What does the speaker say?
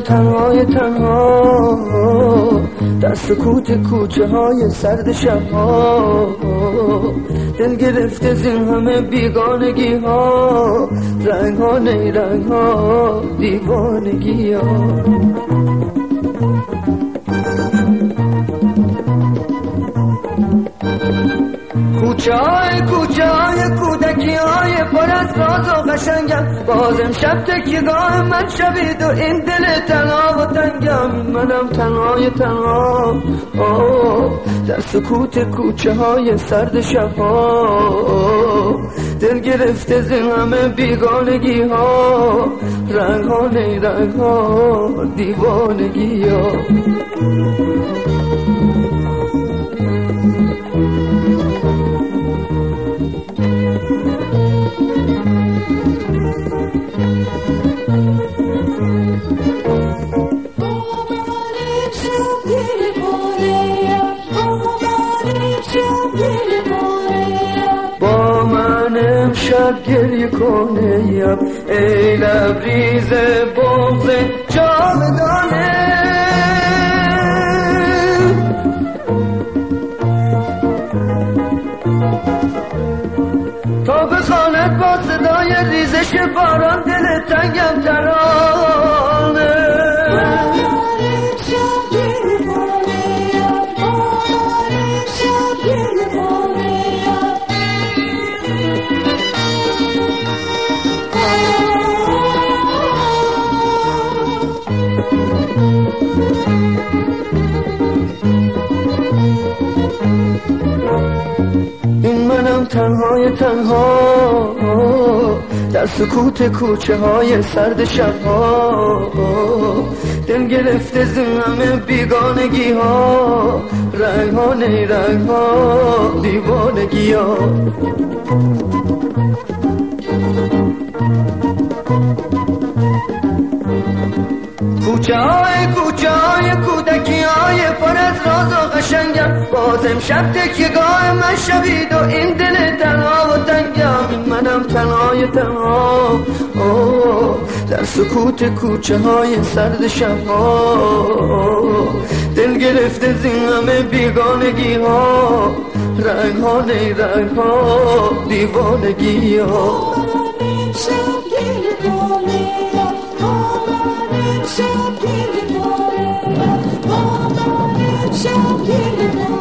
تنهای تنها در سکوت کوچه های سرد شبها، دل گرفته زین همه بیگانگی ها، رنگ ها نیرنگ ها دیوانگی ها. کوچه های کودکی های پر از راز و قشنگم، بازم شب تکیگاه من شوید و این دل تنها و تنگم. منم تنهای تنها در سکوت کوچه های سرد شبها، دل گرفته زین همه بیگانگی ها، رنگ ها نیرنگ ها دیوانگی ها. با من امشب گریه کنیم ای لبریز بغض جاودانه، تا بخواند با صدای ریزش باران دل تنگم ترانه. این منم تنهای تنها در سکوت کوچه های سرد شبها، دل گرفته زین همه بیگانگی ها، رنگ ها نیرنگ ها دیوانگی ها. کوچه های کودکی های پر از راز و قشنگم، بازم شب تکیگاه من شوید و این دل تنها و تنگم. منم تنهای تنها در سکوت کوچه های سرد شبها، دل گرفته زین همه بیگانگی ها، رنگ ها نیرنگ ها دیوانگی ها. Shall